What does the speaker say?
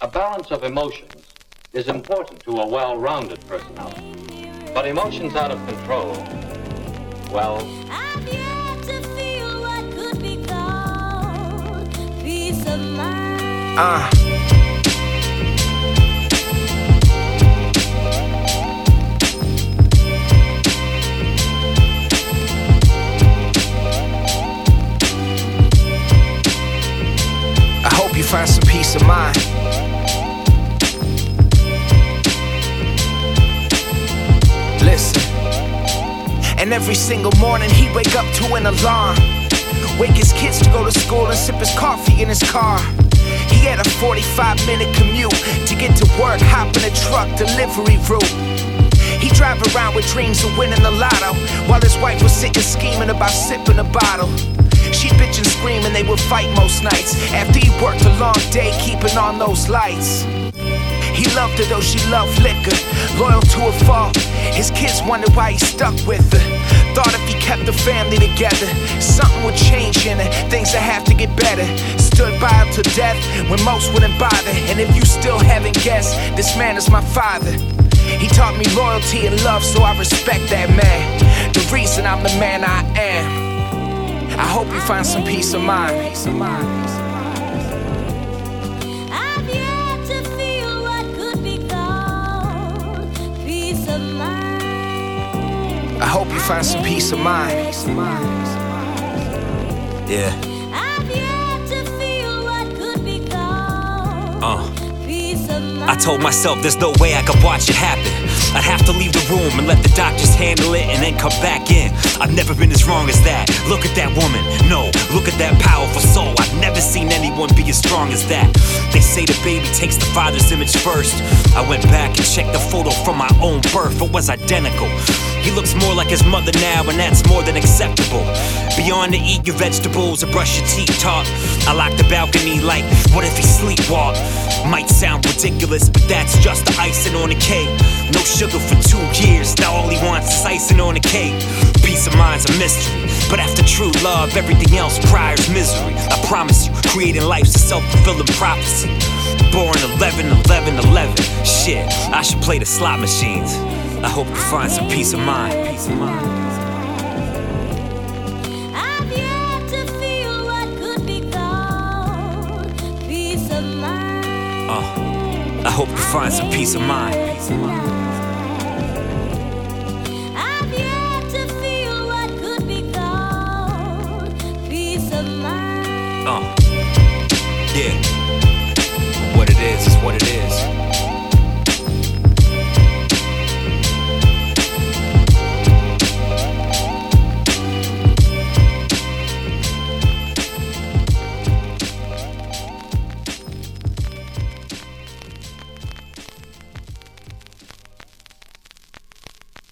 A balance of emotions is important to a well-rounded personality. But emotions out of control, well... I've yet to feel what could be called peace of mind. I hope you find some peace of mind. Listen. And every single morning he'd wake up to an alarm. Wake his kids to go to school and sip his coffee in his car. He had a 45-minute commute to get to work, hop in a truck, delivery route. He'd drive around with dreams of winning the lotto, while his wife was sitting scheming about sipping a bottle. She'd bitch and scream and they would fight most nights, after he worked a long day keeping on those lights. He loved her though she loved liquor, loyal to a fault. His kids wondered why he stuck with her. Thought if he kept the family together, something would change in her, things would have to get better. Stood by him to death when most wouldn't bother. And if you still haven't guessed, this man is my father. He taught me loyalty and love, so I respect that man. The reason I'm the man I am. I hope you find some peace of mind. I've yet to feel what could be called peace of mind. I hope you find some peace of mind. Yeah. I've yet to feel what could be called peace of mind. I told myself there's no way I could watch it happen. I'd have to leave the room and let the doctors handle it and then come back in. I've never been as wrong as that. Look at that woman, no, look at that powerful soul. I've never seen anyone be as strong as that. They say the baby takes the father's image first. I went back and checked the photo from my own birth. It was identical. He looks more like his mother now, and that's more than acceptable. Beyond to eat your vegetables or brush your teeth talk, I like the balcony like, what if he sleepwalk? Might sound ridiculous, but that's just the icing on the cake. No sugar for 2 years, now all he wants is icing on the cake. Peace of mind's a mystery, but after true love, everything else prior is misery. I promise you, creating life's a self-fulfilling prophecy. Born 11-11-11. Shit, I should play the slot machines. I hope you find some peace of mind. I've yet to feel what could be called peace of mind. I hope you find some peace of mind.